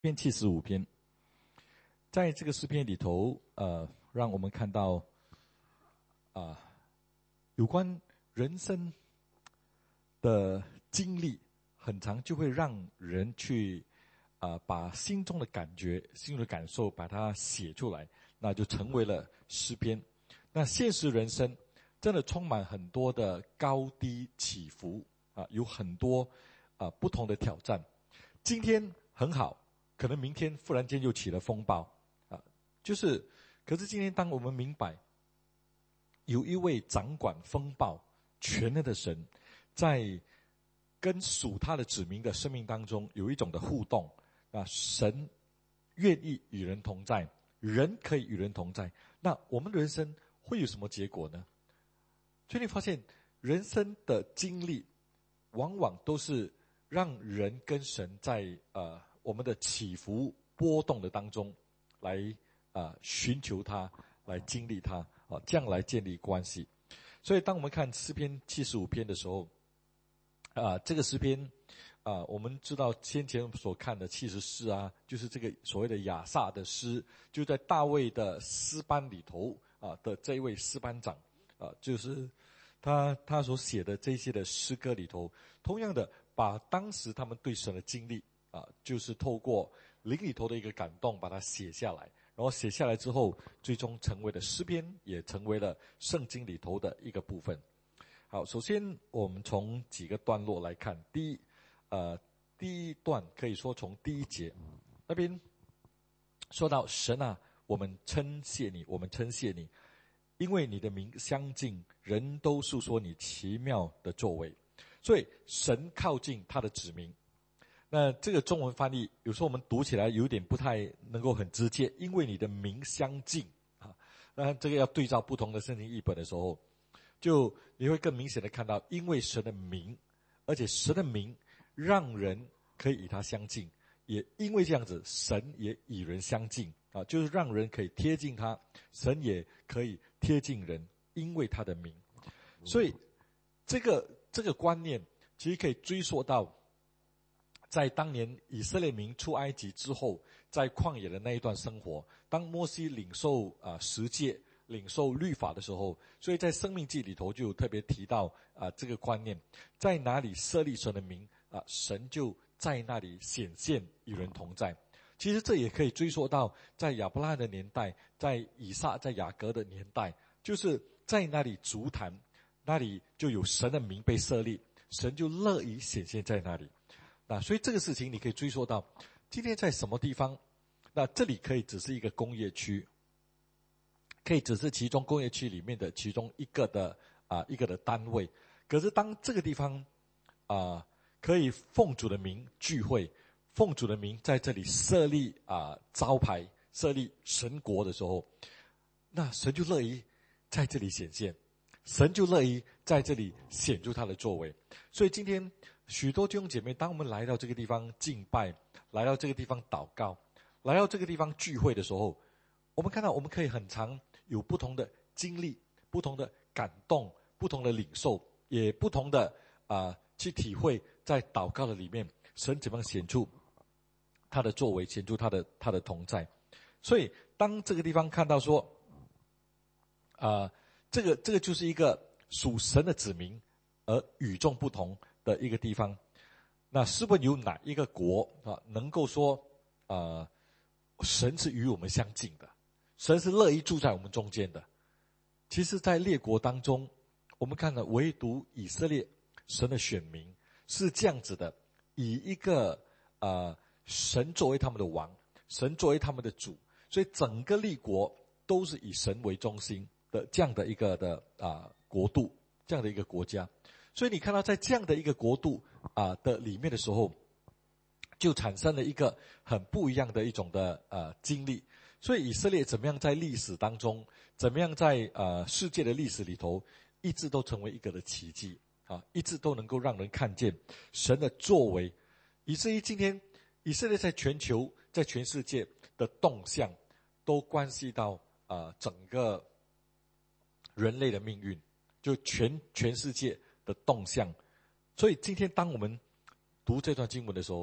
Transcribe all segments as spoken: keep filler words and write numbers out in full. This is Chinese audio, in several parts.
篇七十五篇，在这个诗篇里头，呃，让我们看到啊、呃，有关人生的经历，很常就会让人去啊、呃，把心中的感觉、心中的感受，把它写出来，那就成为了诗篇。那现实人生真的充满很多的高低起伏啊、呃，有很多啊、呃、不同的挑战。今天很好，可能明天忽然间又起了风暴啊，就是，可是今天当我们明白，有一位掌管风暴全能的神，在跟属他的子民的生命当中有一种的互动啊，神愿意与人同在，人可以与人同在，那我们的人生会有什么结果呢？所以你发现人生的经历往往都是让人跟神在呃我们的起伏波动的当中来啊、呃、寻求他，来经历他啊、呃，这样来建立关系。所以当我们看诗篇七十五篇的时候啊、呃，这个诗篇啊、呃，我们知道先前所看的七十诗啊，就是这个所谓的亚萨的诗，就在大卫的诗班里头啊、呃、的这一位诗班长啊、呃，就是他他所写的这些的诗歌里头，同样的把当时他们对神的经历啊，就是透过灵里头的一个感动，把它写下来，然后写下来之后，最终成为了诗篇，也成为了圣经里头的一个部分。好，首先我们从几个段落来看，第一，呃，第一段可以说从第一节那边说到神啊，我们称谢你，我们称谢你。因为你的名相近，人都述说你奇妙的作为，所以神靠近他的子民。那这个中文翻译有时候我们读起来有点不太能够很直接，因为你的名相近啊，那这个要对照不同的圣经译本的时候，就你会更明显的看到，因为神的名，而且神的名让人可以与他相近，也因为这样子，神也与人相近啊，就是让人可以贴近他，神也可以贴近人，因为他的名。所以这个这个观念其实可以追溯到在当年以色列民出埃及之后，在旷野的那一段生活，当摩西领受啊、呃、十诫、领受律法的时候，所以在申命记里头就特别提到啊、呃、这个观念，在哪里设立神的名啊、呃，神就在那里显现与人同在。其实这也可以追溯到在亚伯拉罕的年代，在以撒、在雅各的年代，就是在那里足坛，那里就有神的名被设立，神就乐意显现在那里。那所以这个事情你可以追溯到今天在什么地方，那这里可以只是一个工业区，可以只是其中工业区里面的其中一个的啊、呃、一个的单位。可是当这个地方啊、呃、可以奉主的名聚会，奉主的名在这里设立啊、呃、招牌，设立神国的时候，那神就乐意在这里显现，神就乐意在这里显出他的作为。所以今天许多弟兄姐妹，当我们来到这个地方敬拜，来到这个地方祷告，来到这个地方聚会的时候，我们看到我们可以很常有不同的经历，不同的感动，不同的领受，也不同的啊、呃、去体会在祷告的里面神怎么样显出他的作为，显出他的他的同在。所以当这个地方看到说啊、呃、这个这个就是一个属神的子民而与众不同的一个地方，那试问有哪一个国啊能够说啊、呃、神是与我们相近的，神是乐意住在我们中间的？其实在列国当中，我们看了唯独以色列神的选民是这样子的，以一个呃神作为他们的王，神作为他们的主，所以整个列国都是以神为中心的这样的一个的啊、呃、国度，这样的一个国家。所以你看到在这样的一个国度啊、呃、的里面的时候，就产生了一个很不一样的一种的呃经历。所以以色列怎么样在历史当中，怎么样在呃世界的历史里头，一直都成为一个的奇迹啊，一直都能够让人看见神的作为，以至于今天以色列在全球、在全世界的动向，都关系到啊、呃、整个人类的命运，就全全世界的动向。所以今天当我们读这段经文的时候，其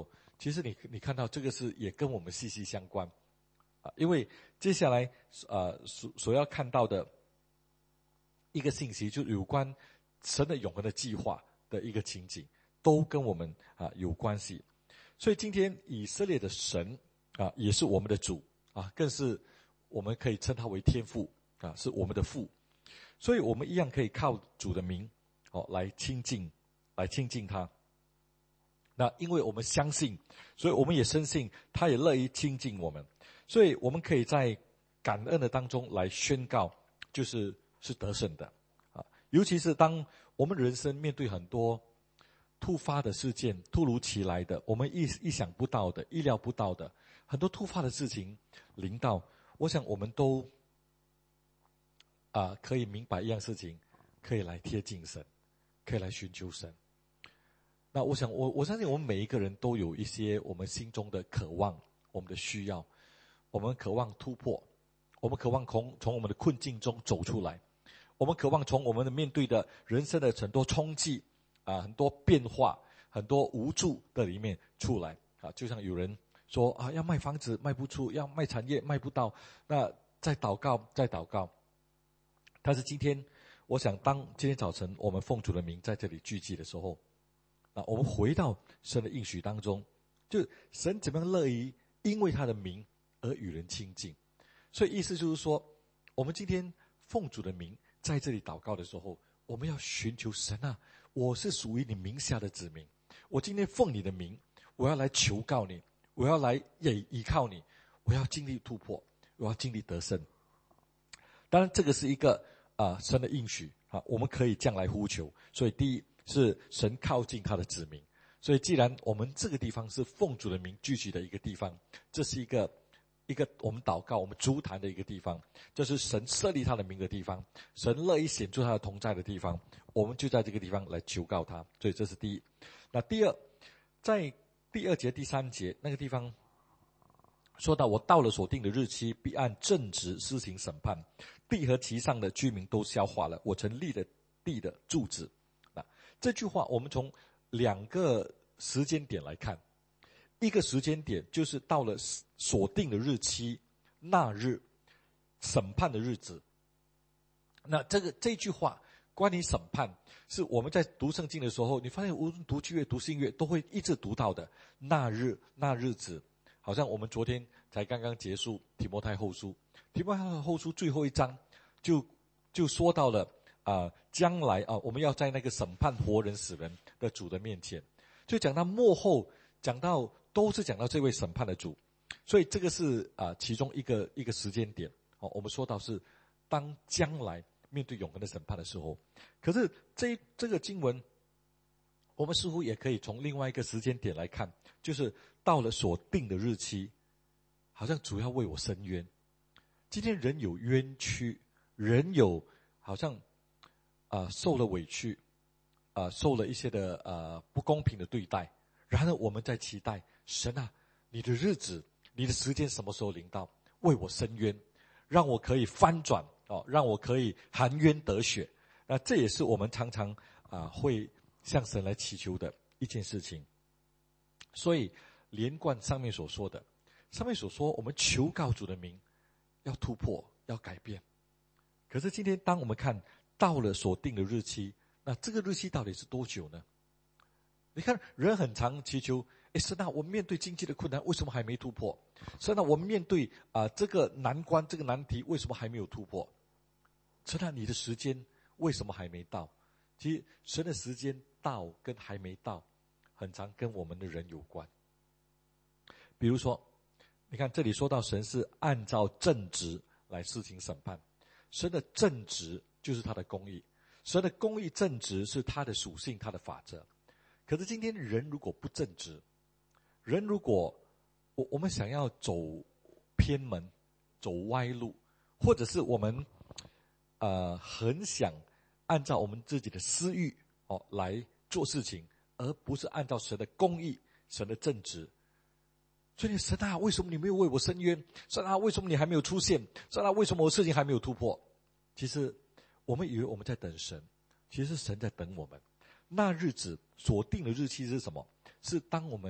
其实你你看到这个是也跟我们息息相关啊，因为接下来呃所所要看到的一个信息，就有关神的永恒的计划的一个情景，都跟我们啊有关系。所以今天以色列的神啊，也是我们的主啊，更是我们可以称他为天父啊，是我们的父。所以我们一样可以靠主的名哦来亲近，来亲近他。那因为我们相信，所以我们也深信他也乐意亲近我们，所以我们可以在感恩的当中来宣告，就是是得胜的啊。尤其是当我们人生面对很多突发的事件，突如其来的，我们意意想不到的，意料不到的，很多突发的事情临到，我想我们都啊可以明白一样事情，可以来贴近神，可以来寻求神。那我想我我相信我们每一个人都有一些我们心中的渴望，我们的需要，我们渴望突破，我们渴望从从我们的困境中走出来，我们渴望从我们的面对的人生的很多冲击啊，很多变化，很多无助的里面出来啊。就像有人说啊，要卖房子卖不出，要卖产业卖不到，那再祷告再祷告。但是今天我想当今天早晨我们奉主的名在这里聚集的时候，那我们回到神的应许当中，就神怎么样乐意因为他的名而与人亲近。所以意思就是说，我们今天奉主的名在这里祷告的时候，我们要寻求神啊，我是属于你名下的子民，我今天奉你的名，我要来求告你，我要来也依靠你，我要经历突破，我要经历得胜。当然这个是一个啊、呃、神的应许啊，我们可以这样来呼求。所以第一是神靠近他的子民，所以既然我们这个地方是奉主的名聚集的一个地方，这是一个一个我们祷告我们足坛的一个地方，这是神设立他的名的地方，神乐意显出他的同在的地方，我们就在这个地方来求告他。所以这是第一。那第二，在第二节第三节那个地方说到，我到了所定的日期，必按正直施行审判，地和其上的居民都消化了，我曾立了地的柱子。那这句话我们从两个时间点来看，一个时间点就是到了所定的日期，那日审判的日子。那这个这句话关于审判，是我们在读圣经的时候，你发现无论读旧约读新约都会一直读到的。那日那日子，好像我们昨天才刚刚结束提摩太后书，提摩太后书最后一章就就说到了啊、呃，将来啊、呃，我们要在那个审判活人死人的主的面前，就讲到末后，讲到都是讲到这位审判的主，所以这个是啊、呃、其中一个一个时间点哦。我们说到是当将来面对永恒的审判的时候，可是这这个经文，我们似乎也可以从另外一个时间点来看，就是到了所定的日期，好像主要为我伸冤。今天人有冤屈，人有好像啊、呃、受了委屈，啊、呃、受了一些的呃不公平的对待，然而我们在期待神啊，你的日子，你的时间什么时候临到，为我伸冤，让我可以翻转哦，让我可以含冤得雪。那这也是我们常常啊、呃、会向神来祈求的一件事情。所以连贯上面所说的，上面所说我们求告主的名，要突破，要改变。可是今天当我们看到了所定的日期，那这个日期到底是多久呢？你看人很常祈求，诶，神啊，我面对经济的困难，为什么还没突破？神啊，我面对啊、呃、这个难关，这个难题，为什么还没有突破？神啊，你的时间为什么还没到？其实神的时间到跟还没到，很常跟我们的人有关。比如说你看这里说到神是按照正直来施行审判，神的正直就是他的公义，神的公义正直是他的属性，他的法则。可是今天人如果不正直，人如果我我们想要走偏门，走歪路，或者是我们呃很想按照我们自己的私欲哦来做事情，而不是按照神的公义，神的正直。所以神啊，为什么你没有为我伸冤？神啊，为什么你还没有出现？神啊，为什么我事情还没有突破？其实我们以为我们在等神，其实神在等我们。那日子所定的日期是什么？是当我们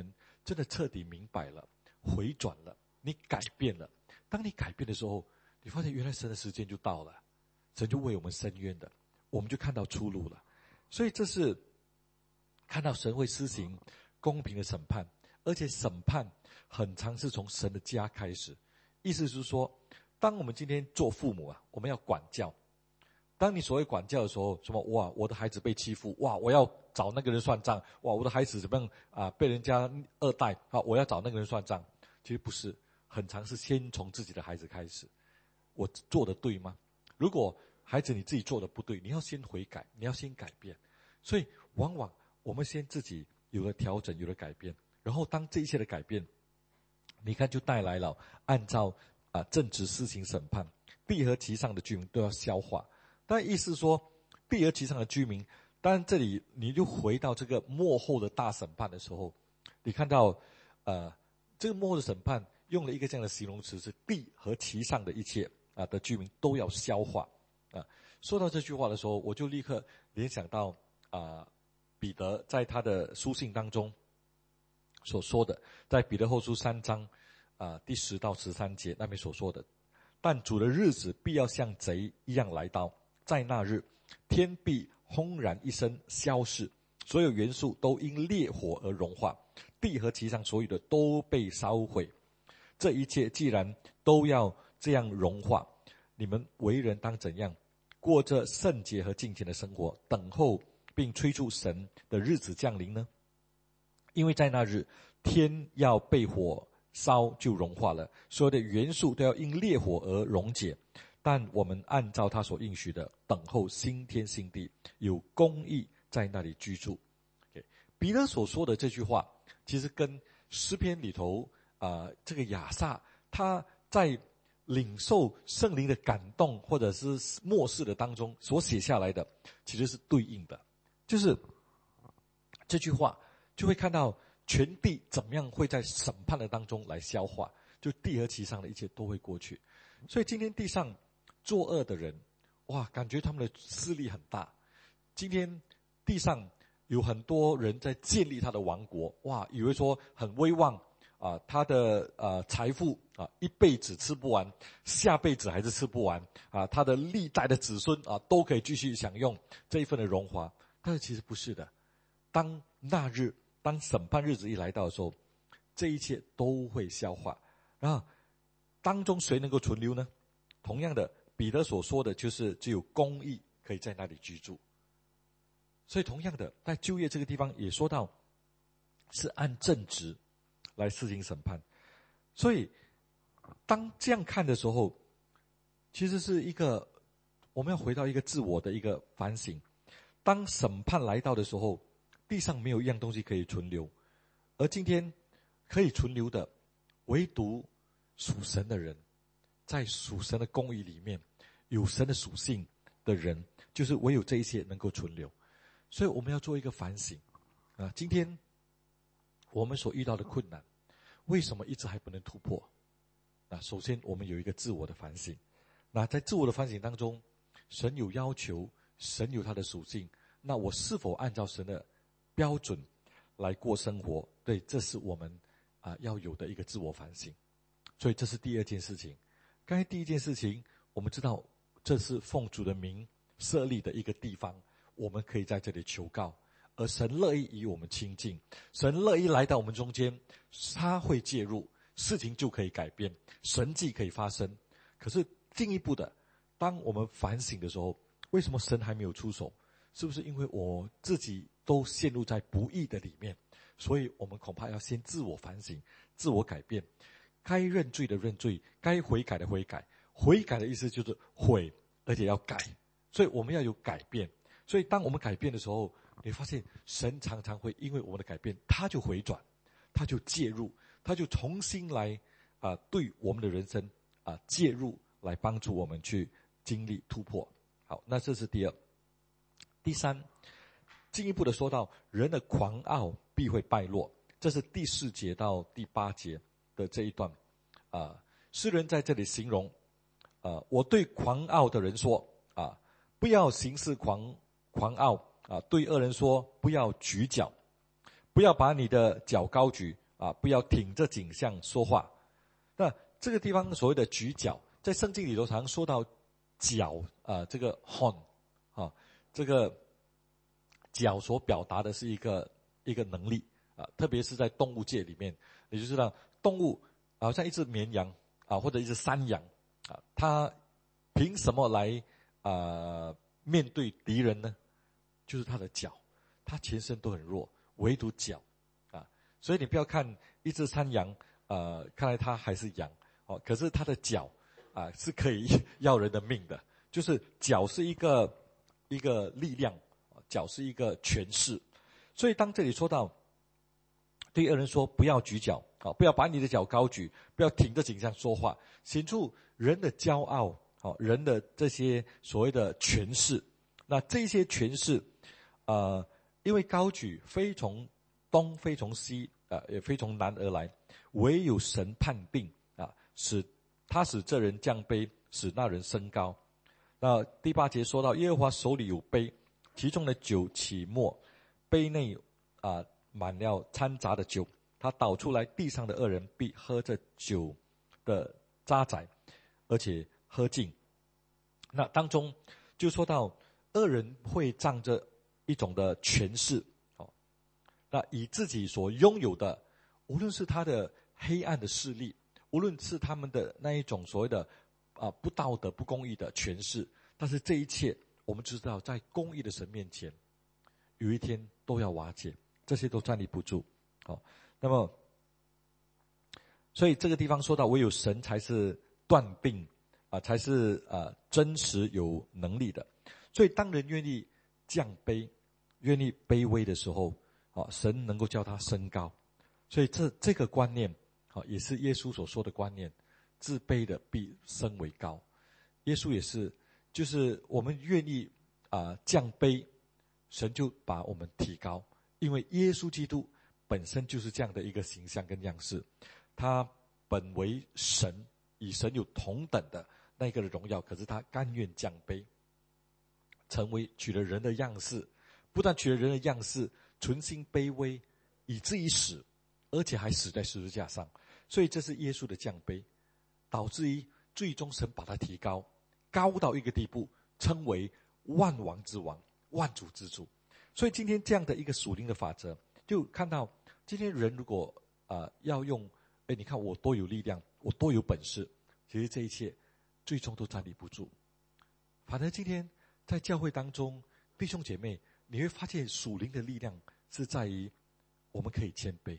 真的彻底明白了，回转了，你改变了。当你改变的时候，你发现原来神的时间就到了，神就为我们伸冤的，我们就看到出路了。所以这是看到神会施行公平的审判，而且审判很常是从神的家开始。意思是说，当我们今天做父母啊，我们要管教。当你所谓管教的时候，什么哇，我的孩子被欺负，哇，我要找那个人算账，哇，我的孩子怎么样啊，被人家二代啊，我要找那个人算账。其实不是，很常是先从自己的孩子开始。我做的对吗？如果孩子你自己做的不对，你要先悔改，你要先改变。所以往往我们先自己有了调整，有了改变，然后当这一切的改变，你看就带来了按照啊正直施行审判，地和其上的居民都要消化。但意思说，地和其上的居民，当然这里你就回到这个末后的大审判的时候，你看到呃这个末后的审判用了一个这样的形容词，是地和其上的一切啊的居民都要消化啊。说到这句话的时候，我就立刻联想到啊彼得在他的书信当中所说的，在彼得后书三章啊第十到十三节那边所说的，但主的日子必要像贼一样来到，在那日，天必轰然一声消逝，所有元素都因烈火而融化，地和其上所有的都被烧毁。这一切既然都要这样融化，你们为人当怎样过着圣洁和敬虔的生活，等候并催促神的日子降临呢？因为在那日，天要被火烧就融化了，所有的元素都要因烈火而溶解。但我们按照他所应许的，等候新天新地，有公义在那里居住。Okay. 彼得所说的这句话，其实跟诗篇里头啊、呃，这个亚萨他在领受圣灵的感动或者是默示的当中所写下来的，其实是对应的。就是这句话就会看到全地怎么样会在审判的当中来消化，就地和其上的一切都会过去。所以今天地上作恶的人，哇，感觉他们的势力很大。今天地上有很多人在建立他的王国，哇，以为说很威望啊，他的呃财富啊一辈子吃不完，下辈子还是吃不完啊，他的历代的子孙啊都可以继续享用这一份的荣华。但是其实不是的，当那日当审判日子一来到的时候，这一切都会消化。然后当中谁能够存留呢？同样的，彼得所说的就是只有公义可以在那里居住。所以同样的，在就业这个地方也说到是按正直来施行审判。所以当这样看的时候，其实是一个我们要回到一个自我的一个反省。当审判来到的时候，地上没有一样东西可以存留，而今天可以存留的唯独属神的人，在属神的公义里面有神的属性的人，就是唯有这一些能够存留。所以我们要做一个反省啊！今天我们所遇到的困难，为什么一直还不能突破？那首先我们有一个自我的反省。那在自我的反省当中，神有要求，神有他的属性，那我是否按照神的标准来过生活？对，这是我们啊要有的一个自我反省。所以这是第二件事情。刚才第一件事情，我们知道这是奉主的名设立的一个地方，我们可以在这里求告，而神乐意与我们亲近，神乐意来到我们中间，他会介入，事情就可以改变，神迹可以发生。可是进一步的，当我们反省的时候，为什么神还没有出手？是不是因为我自己都陷入在不义的里面？所以我们恐怕要先自我反省，自我改变，该认罪的认罪，该悔改的悔改。悔改的意思就是悔，而且要改，所以我们要有改变。所以当我们改变的时候，你发现神常常会因为我们的改变，他就回转，他就介入，他就重新来啊、呃、对我们的人生啊、呃、介入，来帮助我们去经历突破。好，那这是第二。第三，进一步的说到人的狂傲必会败落，这是第四节到第八节的这一段啊。诗人在这里形容啊，我对狂傲的人说啊，不要行事狂狂傲啊，对恶人说不要举脚，不要把你的脚高举啊。 啊，不要挺着颈项说话。那这个地方所谓的举脚，在圣经里头常说到脚啊，这个 horn 啊，这个脚所表达的是一个一个能力啊，特别是在动物界里面，你就知道动物好像一只绵羊啊，或者一只山羊啊，它凭什么来啊面对敌人呢？就是它的脚，它全身都很弱，唯独脚啊，所以你不要看一只山羊，呃，看来它还是羊哦，可是它的脚啊是可以要人的命的，就是脚是一个一个力量，脚是一个权势，所以当这里说到对恶人说不要举脚啊，不要把你的脚高举，不要挺着颈项说话，显出人的骄傲，哦，人的这些所谓的权势，那这些权势。呃，因为高举非从东非从西，呃，也非从南而来，唯有神判定啊，使他使这人降卑，使那人升高。那第八节说到耶和华手里有杯，其中的酒起沫，杯内啊满了掺杂的酒，他倒出来，地上的恶人必喝这酒的渣滓，而且喝尽。那当中就说到恶人会仗着一种的权势，哦，那以自己所拥有的，无论是他的黑暗的势力，无论是他们的那一种所谓的啊不道德、不公义的权势，但是这一切，我们知道，在公义的神面前，有一天都要瓦解，这些都站立不住。好，那么，所以这个地方说到，唯有神才是断定啊，才是啊真实有能力的。所以当人愿意降卑，愿意卑微的时候，啊，神能够叫他升高。所以这这个观念，啊，也是耶稣所说的观念：自卑的必升为高。耶稣也是，就是我们愿意啊降卑，神就把我们提高。因为耶稣基督本身就是这样的一个形象跟样式，他本为神，与神有同等的那个荣耀，可是他甘愿降卑。成为取了人的样式，不但取了人的样式，存心卑微，以至于死，而且还死在十字架上。所以这是耶稣的降卑，导致于最终神把他提高，高到一个地步，称为万王之王，万主之主。所以今天这样的一个属灵的法则，就看到今天人如果呃要用，哎，你看我多有力量，我多有本事，其实这一切最终都站立不住。反而今天在教会当中，弟兄姐妹，你会发现属灵的力量是在于我们可以谦卑。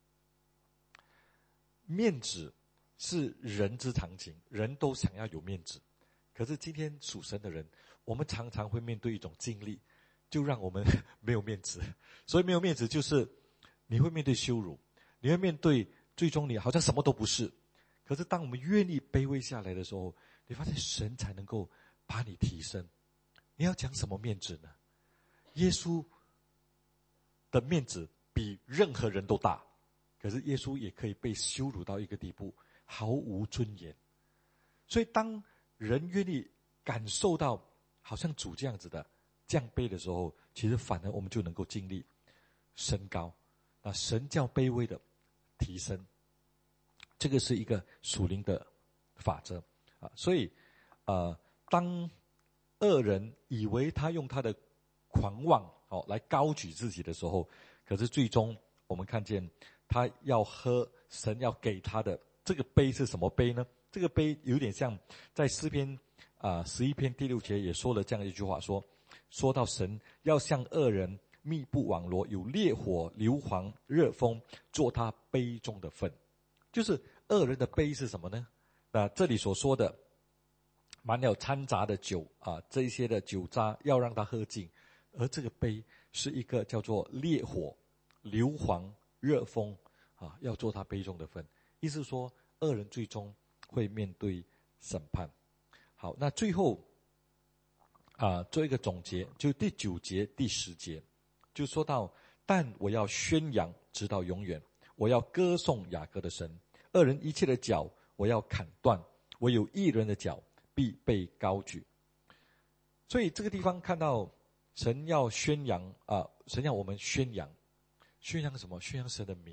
面子是人之常情，人都想要有面子。可是今天属神的人，我们常常会面对一种经历，就让我们没有面子。所以没有面子就是你会面对羞辱，你会面对最终你好像什么都不是。可是当我们愿意卑微下来的时候，你发现神才能够把你提升。你要讲什么面子呢？耶稣的面子比任何人都大，可是耶稣也可以被羞辱到一个地步，毫无尊严。所以当人愿意感受到好像主这样子的降卑的时候，其实反而我们就能够经历升高。那神叫卑微的提升，这个是一个属灵的法则啊。所以呃，当恶人以为他用他的狂妄哦来高举自己的时候，可是最终我们看见他要喝神要给他的这个杯是什么杯呢？这个杯有点像在诗篇啊十一篇第六节也说了这样一句话，说说到神要向恶人密布网罗，有烈火硫磺热风做他杯中的分。就是恶人的杯是什么呢？那这里所说的满了掺杂的酒啊，这一些的酒渣要让他喝尽，而这个杯是一个叫做烈火、硫磺、热风啊，要做他杯中的分。意思说，恶人最终会面对审判。好，那最后啊，做一个总结，就第九节、第十节，就说到：但我要宣扬直到永远，我要歌颂雅各的神。恶人一切的脚我要砍断，唯有义人的脚必被高举。所以这个地方看到神要宣扬啊，神要我们宣扬，宣扬什么？宣扬神的名，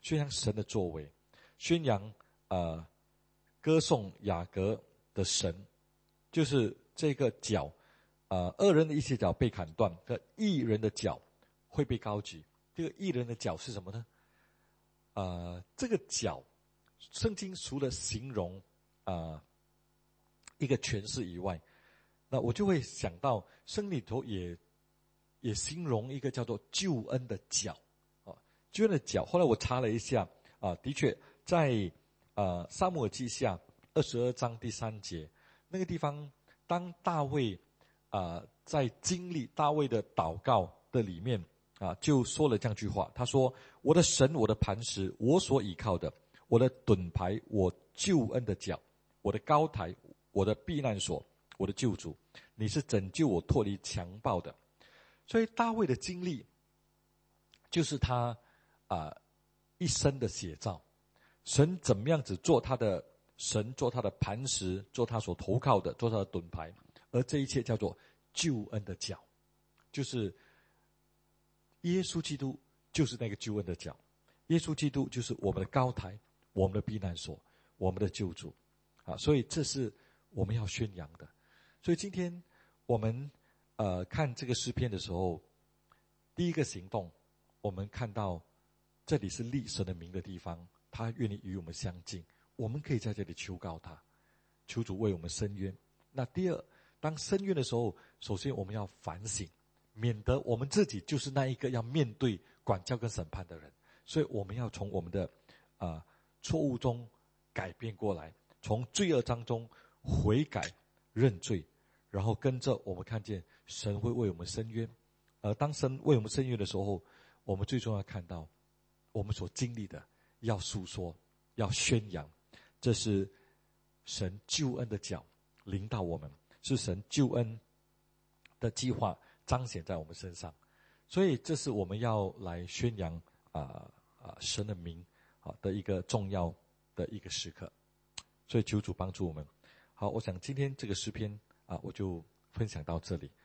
宣扬神的作为，宣扬呃歌颂雅各的神，就是这个脚，呃恶人的一些脚被砍断，和义人的脚会被高举。这个义人的脚是什么呢？呃这个脚，圣经除了形容呃一个诠释以外，那我就会想到圣经里头也也形容一个叫做救恩的脚啊，救恩的脚。后来我查了一下啊，的确在呃撒母耳记下二十二章第三节那个地方，当大卫啊、呃、在经历大卫的祷告的里面啊，就说了这样句话，他说：“我的神，我的磐石，我所倚靠的，我的盾牌，我救恩的脚，我的高台，我的避难所，我的救主，你是拯救我脱离强暴的。”所以大卫的经历就是他啊、呃、一生的写照。神怎么样子做他的神，做他的磐石，做他所投靠的，做他的盾牌，而这一切叫做救恩的脚，就是耶稣基督就是那个救恩的脚，耶稣基督就是我们的高台，我们的避难所，我们的救主啊！所以这是我们要宣扬的。所以今天我们呃看这个诗篇的时候，第一个行动，我们看到这里是立神的名的地方，他愿意与我们相近，我们可以在这里求告他，求主为我们伸冤。那第二，当伸冤的时候，首先我们要反省，免得我们自己就是那一个要面对管教跟审判的人。所以我们要从我们的啊、呃、错误中改变过来，从罪恶当中悔改认罪，然后跟着我们看见神会为我们伸冤。而当神为我们伸冤的时候，我们最重要看到我们所经历的要诉说，要宣扬，这是神救恩的脚临到我们，是神救恩的计划彰显在我们身上。所以这是我们要来宣扬啊啊、呃、神的名啊的一个重要的一个时刻。所以求主帮助我们。好，我想今天这个诗篇啊，我就分享到这里。